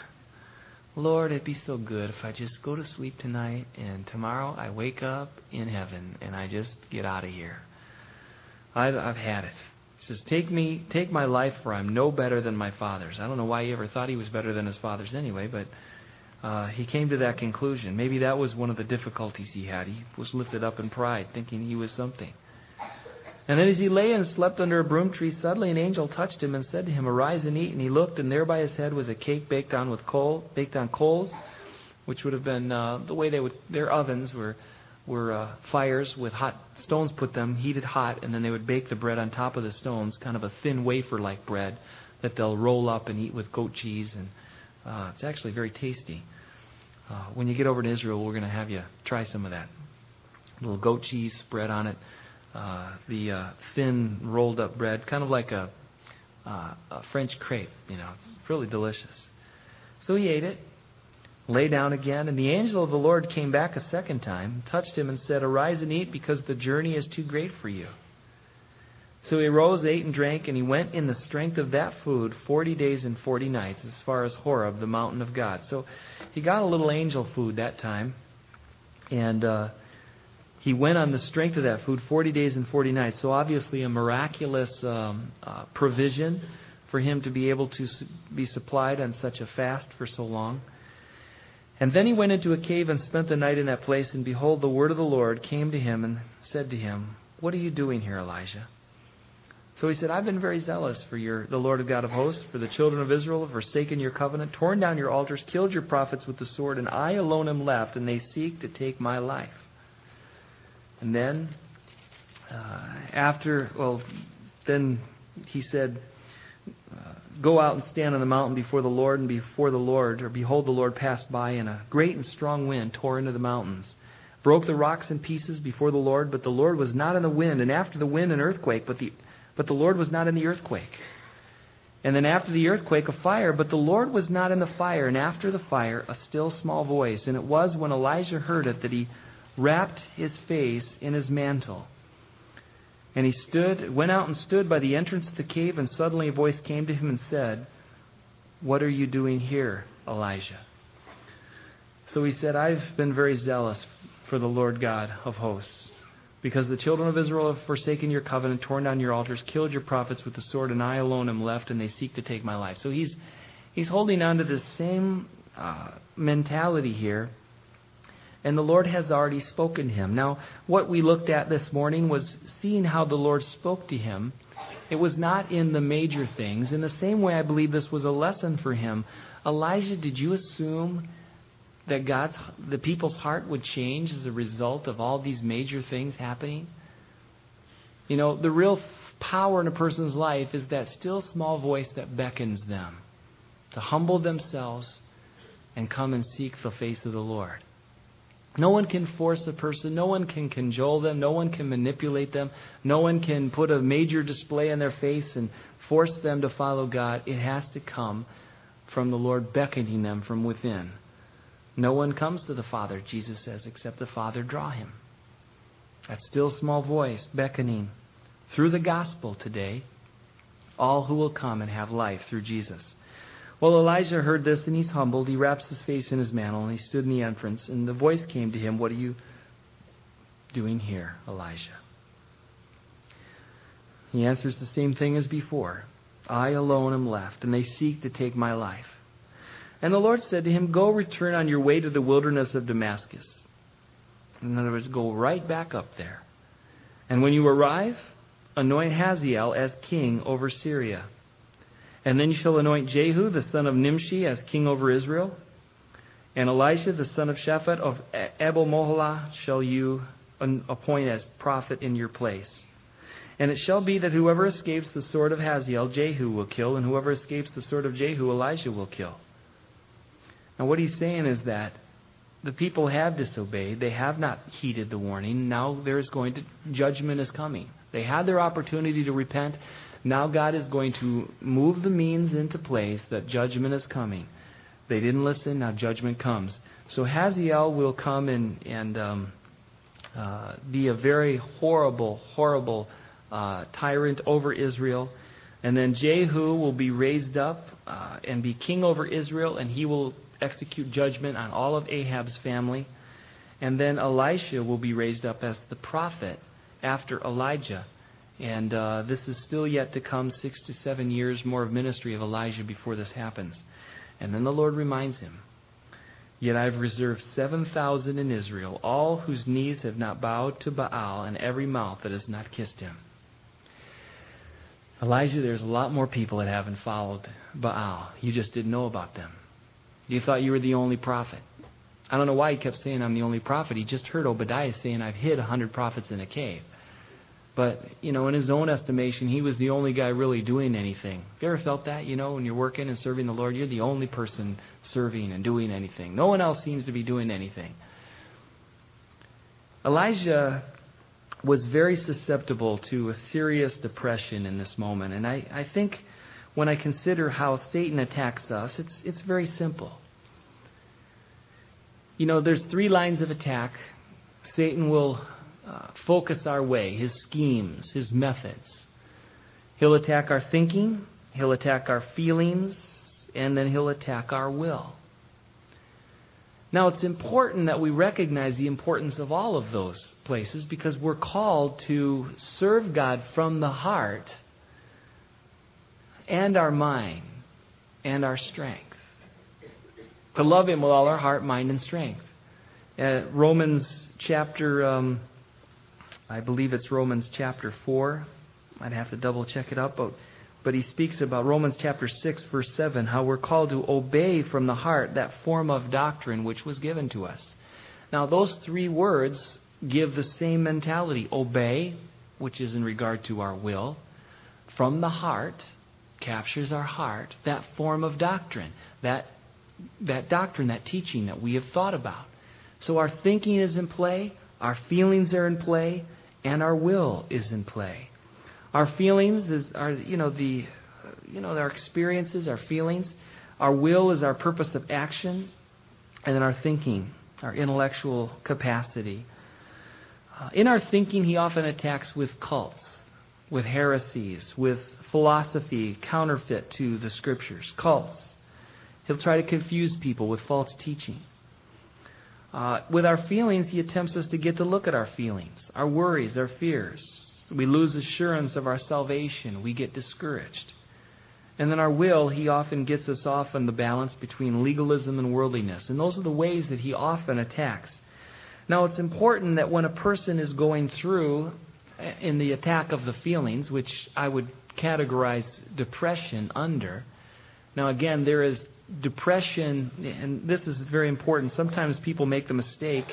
Lord, it'd be so good if I just go to sleep tonight and tomorrow I wake up in heaven and I just get out of here. I've, I've had it. He says, take me, take my life, for I'm no better than my father's. I don't know why he ever thought he was better than his father's anyway, but uh, he came to that conclusion. Maybe that was one of the difficulties he had. He was lifted up in pride, thinking he was something. And then as he lay and slept under a broom tree, suddenly an angel touched him and said to him, arise and eat. And he looked, and there by his head was a cake baked on with coal, baked on coals, which would have been uh, the way they would. Their ovens were were uh, fires with hot stones put them, heated hot, and then they would bake the bread on top of the stones, kind of a thin wafer-like bread that they'll roll up and eat with goat cheese, and uh, it's actually very tasty. Uh, when you get over to Israel, we're going to have you try some of that. A little goat cheese spread on it. Uh, the uh, thin rolled up bread, kind of like a, uh, a French crepe, you know, it's really delicious. So he ate it, lay down again, and the angel of the Lord came back a second time, touched him and said, arise and eat, because the journey is too great for you. So he arose, ate and drank, and he went in the strength of that food forty days and forty nights as far as Horeb, the mountain of God. So he got a little angel food that time, and uh, he went on the strength of that food forty days and forty nights. So obviously a miraculous um, uh, provision for him to be able to su- be supplied on such a fast for so long. And then he went into a cave and spent the night in that place. And behold, the word of the Lord came to him and said to him, what are you doing here, Elijah? So he said, I've been very zealous for your, the Lord God of hosts, for the children of Israel have forsaken your covenant, torn down your altars, killed your prophets with the sword, and I alone am left, and they seek to take my life. And then, uh, after, well, then he said, uh, go out and stand on the mountain before the Lord, and before the Lord, or behold, the Lord passed by, and a great and strong wind tore into the mountains, broke the rocks in pieces before the Lord, but the Lord was not in the wind, and after the wind an earthquake, but the but the Lord was not in the earthquake. And then after the earthquake a fire, but the Lord was not in the fire, and after the fire a still small voice. And it was when Elijah heard it that he wrapped his face in his mantle. And he stood, went out and stood by the entrance of the cave, and suddenly a voice came to him and said, what are you doing here, Elijah? So he said, I've been very zealous for the Lord God of hosts, because the children of Israel have forsaken your covenant, torn down your altars, killed your prophets with the sword, and I alone am left, and they seek to take my life. So he's he's holding on to the same uh, mentality here. And the Lord has already spoken to him. Now, what we looked at this morning was seeing how the Lord spoke to him. It was not in the major things. In the same way, I believe this was a lesson for him. Elijah, did you assume that God's, the people's heart would change as a result of all these major things happening? You know, the real power in a person's life is that still small voice that beckons them to humble themselves and come and seek the face of the Lord. No one can force a person. No one can cajole them. No one can manipulate them. No one can put a major display on their face and force them to follow God. It has to come from the Lord beckoning them from within. No one comes to the Father, Jesus says, except the Father draw him. That still small voice beckoning through the gospel today, all who will come and have life through Jesus. Well, Elijah heard this, and he's humbled. He wraps his face in his mantle, and he stood in the entrance. And the voice came to him, what are you doing here, Elijah? He answers the same thing as before. I alone am left, and they seek to take my life. And the Lord said to him, go return on your way to the wilderness of Damascus. In other words, go right back up there. And when you arrive, anoint Hazael as king over Syria. And then you shall anoint Jehu, the son of Nimshi, as king over Israel. And Elisha, the son of Shaphat of Abel-Moholah, shall you appoint as prophet in your place. And it shall be that whoever escapes the sword of Hazael, Jehu will kill, and whoever escapes the sword of Jehu, Elijah will kill. Now what he's saying is that the people have disobeyed. They have not heeded the warning. Now there's going to, judgment is coming. They had their opportunity to repent. Now God is going to move the means into place that judgment is coming. They didn't listen. Now judgment comes. So Hazael will come and, and um, uh, be a very horrible, horrible uh, tyrant over Israel. And then Jehu will be raised up uh, and be king over Israel, and he will execute judgment on all of Ahab's family. And then Elisha will be raised up as the prophet after Elijah. And uh, this is still yet to come, six to seven years more of ministry of Elijah before this happens. And then the Lord reminds him, "Yet I've reserved seven thousand in Israel, all whose knees have not bowed to Baal, and every mouth that has not kissed him." Elijah, there's a lot more people that haven't followed Baal. You just didn't know about them. You thought you were the only prophet. I don't know why he kept saying I'm the only prophet. He just heard Obadiah saying I've hid a hundred prophets in a cave. But, you know, in his own estimation, he was the only guy really doing anything. Have you ever felt that? You know, when you're working and serving the Lord, you're the only person serving and doing anything. No one else seems to be doing anything. Elijah was very susceptible to a serious depression in this moment. And I, I think when I consider how Satan attacks us, it's it's very simple. You know, there's three lines of attack. Satan will uh, focus our way, his schemes, his methods. He'll attack our thinking, he'll attack our feelings, and then he'll attack our will. Now, it's important that we recognize the importance of all of those places because we're called to serve God from the heart and our mind and our strength. To love Him with all our heart, mind, and strength. Uh, Romans chapter, um, I believe it's Romans chapter four. I'd have to double check it up, but But he speaks about Romans chapter six, verse seven, how we're called to obey from the heart that form of doctrine which was given to us. Now, those three words give the same mentality. Obey, which is in regard to our will. From the heart, captures our heart, that form of doctrine, that, that doctrine, that teaching that we have thought about. So our thinking is in play, our feelings are in play, and our will is in play. Our feelings is are you know the you know our experiences, our feelings. Our will is our purpose of action, and then our thinking, our intellectual capacity. Uh, in our thinking, he often attacks with cults, with heresies, with philosophy counterfeit to the Scriptures. Cults. He'll try to confuse people with false teaching. Uh, with our feelings, he attempts us to get to look at our feelings, our worries, our fears. We lose assurance of our salvation. We get discouraged. And then our will, he often gets us off on the balance between legalism and worldliness. And those are the ways that he often attacks. Now, it's important that when a person is going through in the attack of the feelings, which I would categorize depression under. Now, again, there is depression, and this is very important. Sometimes people make the mistake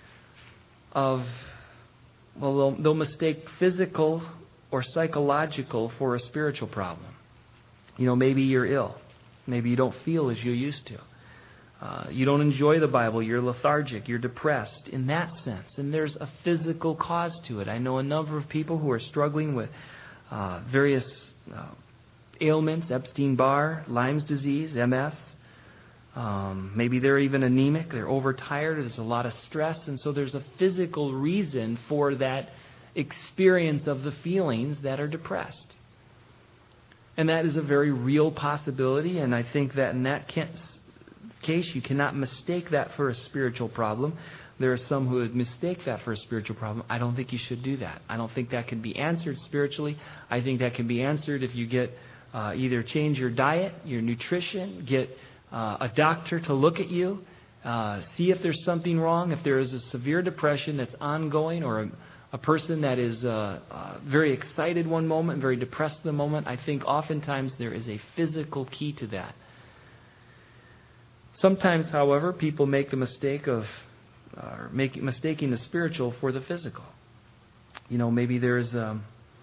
of Well, they'll, they'll mistake physical or psychological for a spiritual problem. You know, maybe you're ill. Maybe you don't feel as you used to. Uh, you don't enjoy the Bible. You're lethargic. You're depressed in that sense. And there's a physical cause to it. I know a number of people who are struggling with uh, various uh, ailments, Epstein-Barr, Lyme's disease, M S. Um, maybe they're even anemic, they're overtired, there's a lot of stress, and so there's a physical reason for that experience of the feelings that are depressed. And that is a very real possibility, and I think that in that case you cannot mistake that for a spiritual problem. There are some who would mistake that for a spiritual problem. I don't think you should do that. I don't think that can be answered spiritually. I think that can be answered if you get uh, either change your diet, your nutrition, get Uh, a doctor to look at you, uh, see if there's something wrong, if there is a severe depression that's ongoing, or a, a person that is uh, uh, very excited one moment, very depressed the moment. I think oftentimes there is a physical key to that. Sometimes, however, people make the mistake of uh, making mistaking the spiritual for the physical. You know, maybe there's um,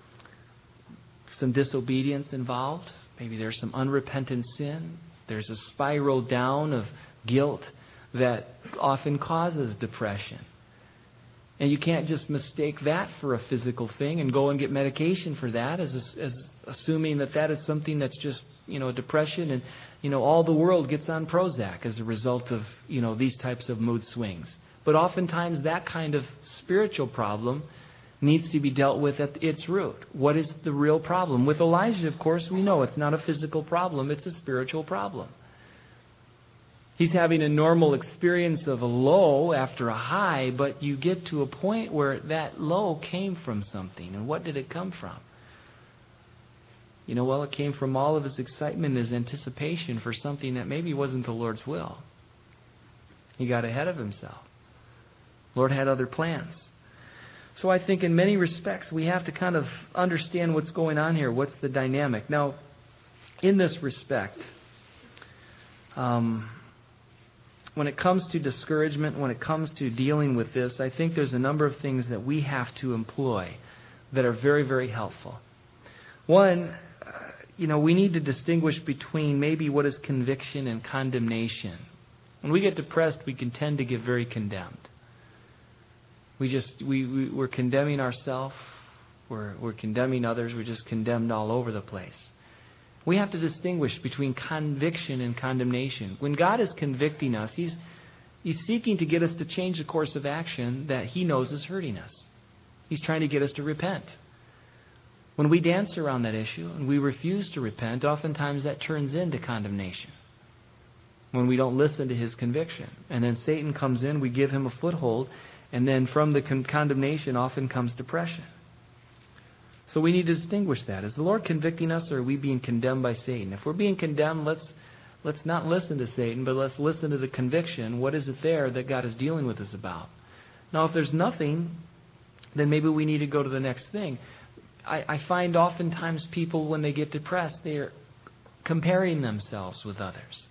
some disobedience involved. Maybe there's some unrepentant sin. There's a spiral down of guilt. that often causes depression. And you can't just mistake that for a physical thing and go and get medication for that as, as assuming that that is something that's just, you know, depression and, you know, all the world gets on Prozac as a result of, you know, these types of mood swings. But oftentimes that kind of spiritual problem needs to be dealt with at its root. What is the real problem? With Elijah, of course, we know it's not a physical problem, it's a spiritual problem. He's having a normal experience of a low after a high, but you get to a point where that low came from something. And what did it come from? You know, well, it came from all of his excitement, his anticipation for something that maybe wasn't the Lord's will. He got ahead of himself. Lord had other plans. So I think in many respects we have to kind of understand what's going on here. What's the dynamic? Now, in this respect, um, when it comes to discouragement, when it comes to dealing with this, I think there's a number of things that we have to employ that are very, very helpful. One, uh, you know, we need to distinguish between maybe what is conviction and condemnation. When we get depressed, we can tend to get very condemned. We just, we, we, we're condemning ourselves. We're, we're condemning others. We're just condemned all over the place. We have to distinguish between conviction and condemnation. When God is convicting us, He's, He's seeking to get us to change the course of action that He knows is hurting us. He's trying to get us to repent. When we dance around that issue and we refuse to repent, oftentimes that turns into condemnation. When we don't listen to His conviction. And then Satan comes in, we give him a foothold, and then from the con- condemnation often comes depression. So we need to distinguish that. Is the Lord convicting us, or are we being condemned by Satan? If we're being condemned, let's let's not listen to Satan, but let's listen to the conviction. What is it there that God is dealing with us about? Now, if there's nothing, then maybe we need to go to the next thing. I, I find oftentimes people, when they get depressed, they're comparing themselves with others.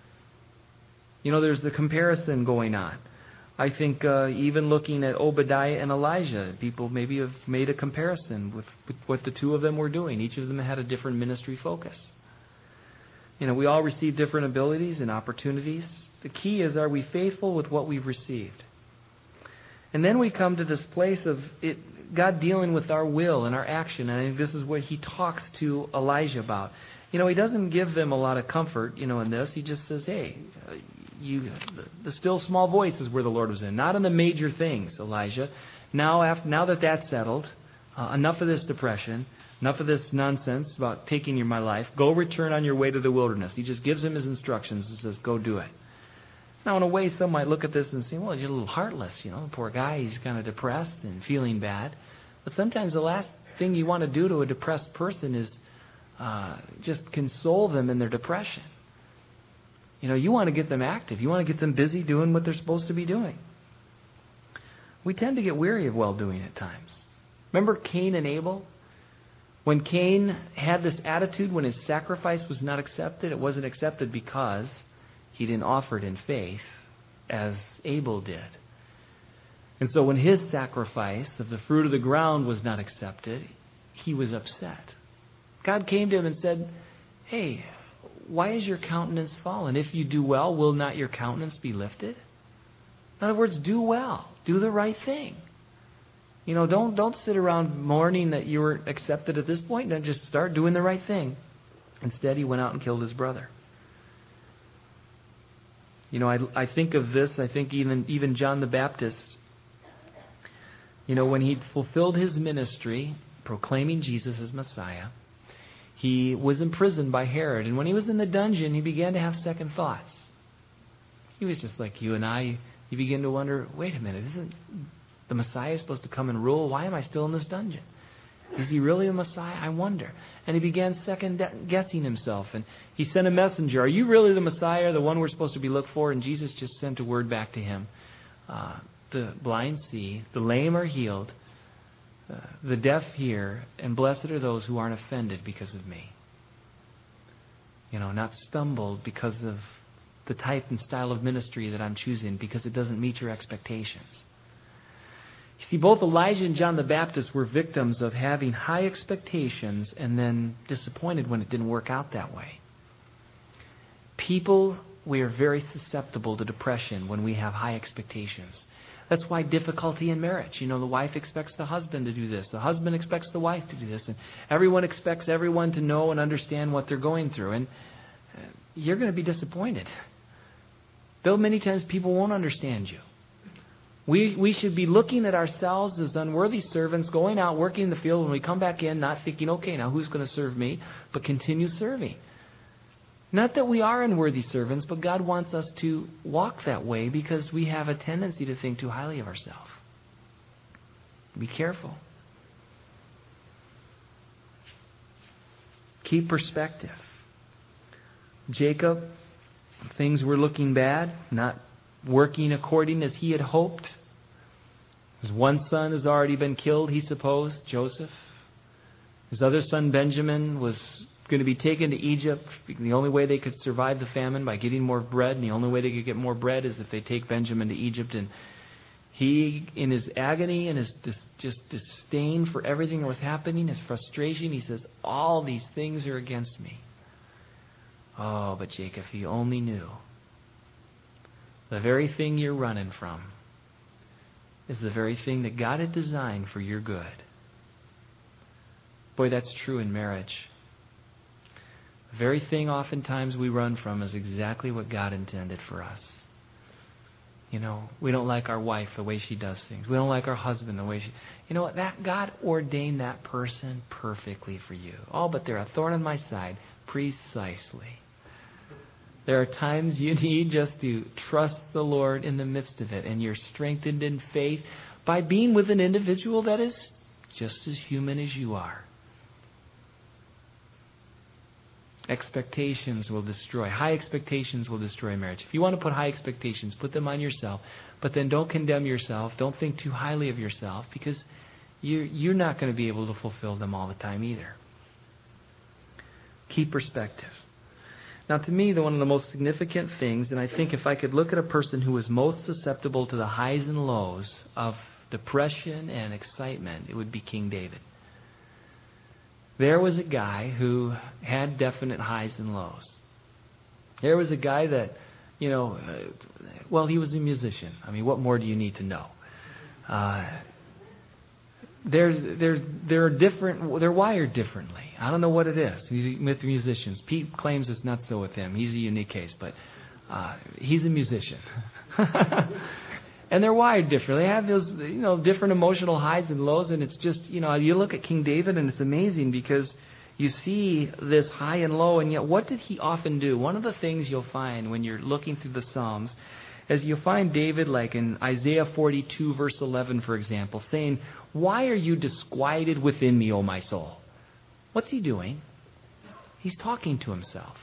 You know, there's the comparison going on. I think uh, even looking at Obadiah and Elijah, people maybe have made a comparison with, with what the two of them were doing. Each of them had a different ministry focus. You know, we all receive different abilities and opportunities. The key is, are we faithful with what we've received? And then we come to this place of it, God dealing with our will and our action. And I think this is what He talks to Elijah about. You know, He doesn't give them a lot of comfort, you know, in this. He just says, hey, you, the still small voice is where the Lord was in. Not in the major things, Elijah. Now, after, now that that's settled, uh, enough of this depression, enough of this nonsense about taking your, my life. Go return on your way to the wilderness. He just gives him his instructions and says, go do it. Now, in a way, some might look at this and say, well, you're a little heartless, you know. Poor guy, he's kind of depressed and feeling bad. But sometimes the last thing you want to do to a depressed person is uh, just console them in their depression. You know, you want to get them active. You want to get them busy doing what they're supposed to be doing. We tend to get weary of well-doing at times. Remember Cain and Abel? When Cain had this attitude, when his sacrifice was not accepted, it wasn't accepted because he didn't offer it in faith as Abel did. And so when his sacrifice of the fruit of the ground was not accepted, he was upset. God came to him and said, hey, why is your countenance fallen? If you do well, will not your countenance be lifted? In other words, do well. Do the right thing. You know, don't don't sit around mourning that you were accepted at this point. Then just start doing the right thing. Instead, he went out and killed his brother. You know, I, I think of this, I think even, even John the Baptist, you know, when he fulfilled his ministry, proclaiming Jesus as Messiah, he was imprisoned by Herod. And when he was in the dungeon, he began to have second thoughts. He was just like you and I. You begin to wonder, wait a minute, isn't the Messiah supposed to come and rule? Why am I still in this dungeon? Is he really the Messiah? I wonder. And he began second-guessing himself. And he sent a messenger. Are you really the Messiah, the one we're supposed to be looked for? And Jesus just sent a word back to him. Uh, the blind see, the lame are healed, uh, the deaf hear, and blessed are those who aren't offended because of me. You know, not stumbled because of the type and style of ministry that I'm choosing because it doesn't meet your expectations. You see, both Elijah and John the Baptist were victims of having high expectations and then disappointed when it didn't work out that way. People we are very susceptible to depression when we have high expectations. That's why difficulty in marriage. You know, the wife expects the husband to do this. The husband expects the wife to do this. And everyone expects everyone to know and understand what they're going through. And you're going to be disappointed. Though many times people won't understand you. We we should be looking at ourselves as unworthy servants, going out, working in the field, when we come back in, not thinking, okay, now who's going to serve me? But continue serving. Not that we are unworthy servants, but God wants us to walk that way because we have a tendency to think too highly of ourselves. Be careful. Keep perspective. Jacob, things were looking bad, not working according as he had hoped. His one son has already been killed, he supposed, Joseph. His other son, Benjamin, was going to be taken to Egypt. The only way they could survive the famine by getting more bread, and the only way they could get more bread is if they take Benjamin to Egypt. And he, in his agony and his dis- just disdain for everything that was happening, his frustration, he says, all these things are against me. Oh, but Jacob, he only knew the very thing you're running from is the very thing that God had designed for your good. Boy, that's true in marriage. The very thing oftentimes we run from is exactly what God intended for us. You know, we don't like our wife the way she does things. We don't like our husband the way she... You know what? That God ordained that person perfectly for you. Oh, but they're a thorn in my side. Precisely. There are times you need just to trust the Lord in the midst of it, and you're strengthened in faith by being with an individual that is just as human as you are. Expectations will destroy. High expectations will destroy marriage. If you want to put high expectations, put them on yourself, but then don't condemn yourself. Don't think too highly of yourself, because you're, you're not going to be able to fulfill them all the time either. Keep perspective. Now, to me, the one of the most significant things, and I think if I could look at a person who was most susceptible to the highs and lows of depression and excitement, it would be King David. There was a guy who had definite highs and lows. There was a guy that, you know, uh, well, he was a musician. I mean, what more do you need to know? Uh, there's, there's, they're different. They're wired differently. I don't know what it is with musicians. Pete claims it's not so with him. He's a unique case, but uh, he's a musician. And they're wired differently. They have those, you know, different emotional highs and lows, and it's just, you know, you look at King David, and it's amazing because you see this high and low, and yet what did he often do? One of the things you'll find when you're looking through the Psalms is you'll find David, like in Isaiah forty-two, verse eleven, for example, saying, "Why are you disquieted within me, O my soul?" What's he doing? He's talking to himself.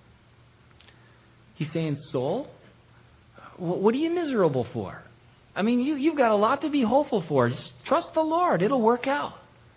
He's saying, "Soul, what are you miserable for? I mean, you, you've got a lot to be hopeful for. Just trust the Lord. It'll work out."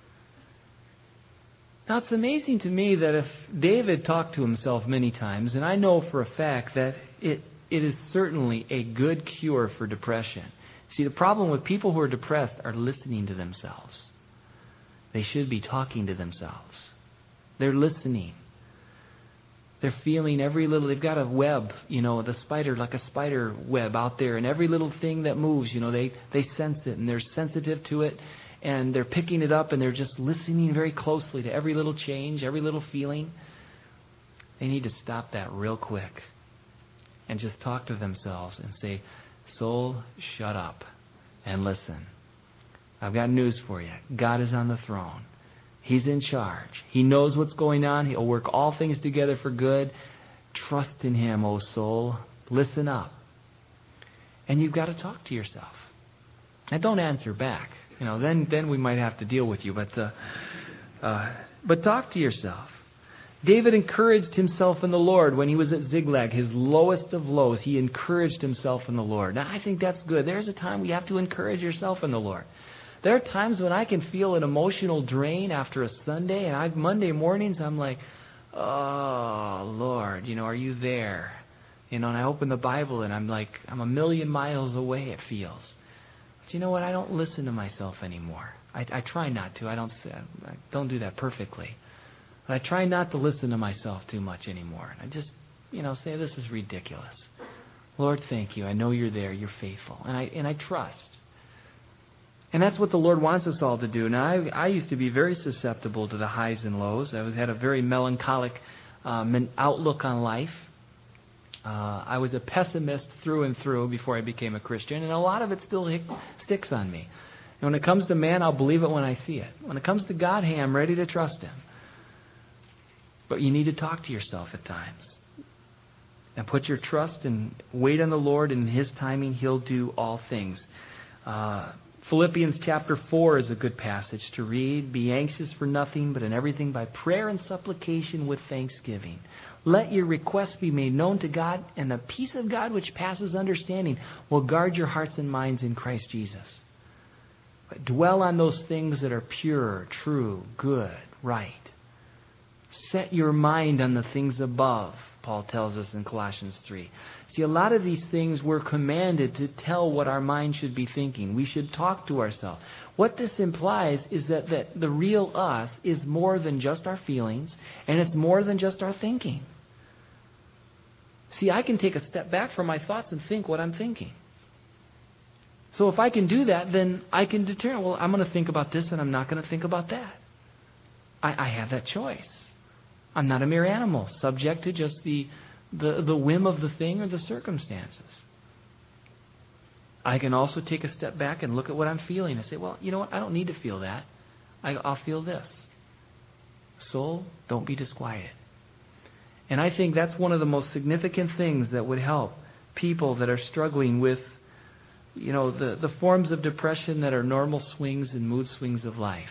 Now, it's amazing to me that if David talked to himself many times, and I know for a fact that it it is certainly a good cure for depression. See, the problem with people who are depressed are listening to themselves. They should be talking to themselves. They're listening. They're feeling every little, they've got a web, you know, the spider, like a spider web out there, and every little thing that moves, you know, they, they sense it, and they're sensitive to it, and they're picking it up, and they're just listening very closely to every little change, every little feeling. They need to stop that real quick and just talk to themselves and say, "Soul, shut up and listen. I've got news for you. God is on the throne. He's in charge. He knows what's going on. He'll work all things together for good. Trust in Him, O soul. Listen up." And you've got to talk to yourself. And don't answer back. You know, then then we might have to deal with you. But uh, uh, but talk to yourself. David encouraged himself in the Lord when he was at Ziklag, his lowest of lows. He encouraged himself in the Lord. Now, I think that's good. There's a time we have to encourage yourself in the Lord. There are times when I can feel an emotional drain after a Sunday, and I, Monday mornings I'm like, "Oh, Lord, you know, are you there?" You know, and I open the Bible and I'm like, I'm a million miles away, it feels. But you know what? I don't listen to myself anymore. I, I try not to. I don't, I don't do that perfectly. But I try not to listen to myself too much anymore. I just, you know, say, this is ridiculous. Lord, thank you. I know you're there. You're faithful. And I and I trust. And that's what the Lord wants us all to do. Now, I, I used to be very susceptible to the highs and lows. I was, had a very melancholic um, outlook on life. Uh, I was a pessimist through and through before I became a Christian, and a lot of it still hick, sticks on me. And when it comes to man, I'll believe it when I see it. When it comes to God, hey, I'm ready to trust Him. But you need to talk to yourself at times. And put your trust and wait on the Lord, and in His timing, He'll do all things. Uh, Philippians chapter four is a good passage to read. Be anxious for nothing, but in everything by prayer and supplication with thanksgiving. Let your requests be made known to God, and the peace of God which passes understanding will guard your hearts and minds in Christ Jesus. But dwell on those things that are pure, true, good, right. Set your mind on the things above, Paul tells us in Colossians three. See, a lot of these things we're commanded to tell what our mind should be thinking. We should talk to ourselves. What this implies is that, that the real us is more than just our feelings, and it's more than just our thinking. See, I can take a step back from my thoughts and think what I'm thinking. So if I can do that, then I can determine, well, I'm going to think about this and I'm not going to think about that. I, I have that choice. I'm not a mere animal, subject to just the, the, the whim of the thing or the circumstances. I can also take a step back and look at what I'm feeling and say, well, you know what? I don't need to feel that. I, I'll feel this. Soul, don't be disquieted. And I think that's one of the most significant things that would help people that are struggling with, you know, the, the forms of depression that are normal swings and mood swings of life.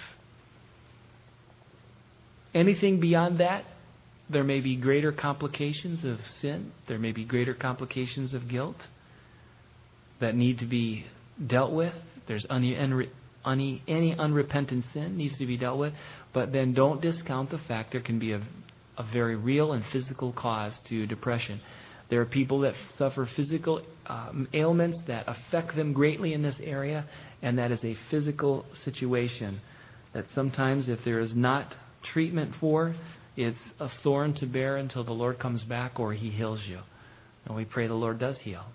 Anything beyond that, there may be greater complications of sin. There may be greater complications of guilt that need to be dealt with. There's any, any, any unrepentant sin needs to be dealt with. But then don't discount the fact there can be a, a very real and physical cause to depression. There are people that suffer physical um, ailments that affect them greatly in this area, and that is a physical situation that sometimes, if there is not treatment for, it's a thorn to bear until the Lord comes back or He heals you. And we pray the Lord does heal.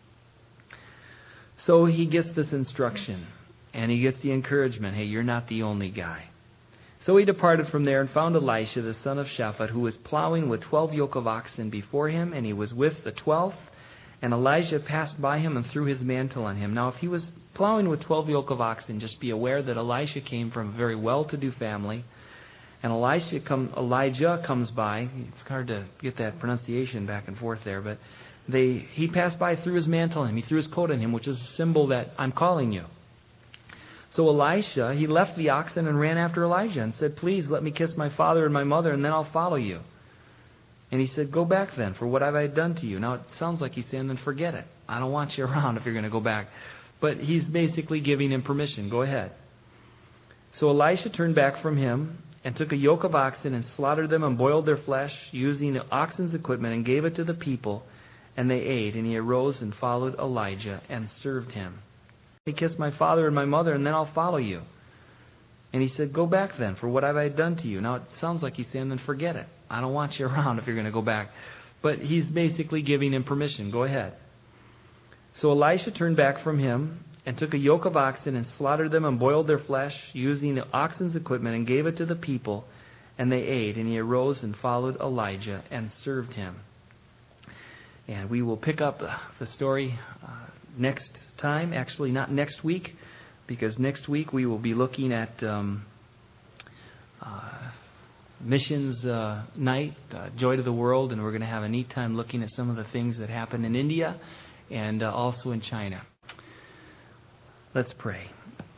So he gets this instruction, and he gets the encouragement, hey, you're not the only guy. So he departed from there and found Elisha, the son of Shaphat, who was plowing with twelve yoke of oxen before him, and he was with the twelfth. And Elijah passed by him and threw his mantle on him. Now, if he was plowing with twelve yoke of oxen, just be aware that Elisha came from a very well-to-do family. And Elisha come, Elijah comes by. It's hard to get that pronunciation back and forth there, but they he passed by, threw his mantle on him. He threw his coat on him, which is a symbol that I'm calling you. So Elisha, he left the oxen and ran after Elijah and said, please let me kiss my father and my mother, and then I'll follow you. And he said, go back then, for what have I done to you? Now it sounds like he's saying, then forget it. I don't want you around if you're going to go back. But he's basically giving him permission. Go ahead. So Elisha turned back from him and took a yoke of oxen and slaughtered them and boiled their flesh using the oxen's equipment and gave it to the people, and they ate. And he arose and followed Elijah and served him. He kissed my father and my mother, and then I'll follow you. And he said, go back then, for what have I done to you? Now it sounds like he's saying, then forget it. I don't want you around if you're going to go back. But he's basically giving him permission. Go ahead. So Elisha turned back from him and took a yoke of oxen and slaughtered them and boiled their flesh using the oxen's equipment and gave it to the people, and they ate. And he arose and followed Elijah and served him. And we will pick up the story uh, next time. Actually, not next week, because next week we will be looking at um, uh, Missions uh, Night, uh, Joy to the World, and we're going to have a neat time looking at some of the things that happen in India and uh, also in China. Let's pray.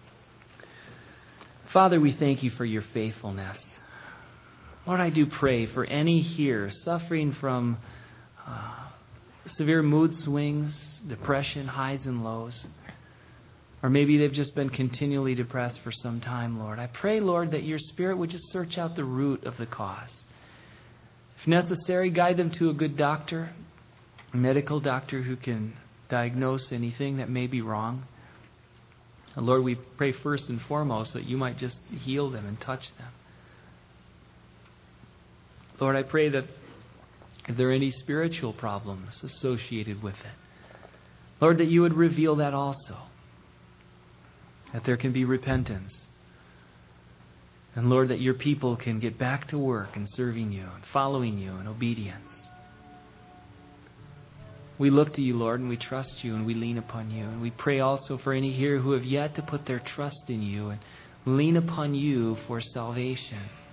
Father, we thank you for your faithfulness. Lord, I do pray for any here suffering from uh, severe mood swings, depression, highs and lows. Or maybe they've just been continually depressed for some time, Lord. I pray, Lord, that your Spirit would just search out the root of the cause. If necessary, guide them to a good doctor, a medical doctor who can diagnose anything that may be wrong. And Lord, we pray first and foremost that you might just heal them and touch them. Lord, I pray that If there are any spiritual problems associated with it, Lord, that you would reveal that also. That there can be repentance. And Lord, that your people can get back to work and serving you and following you in obedience. We look to you, Lord, and we trust you and we lean upon you. And we pray also for any here who have yet to put their trust in you and lean upon you for salvation.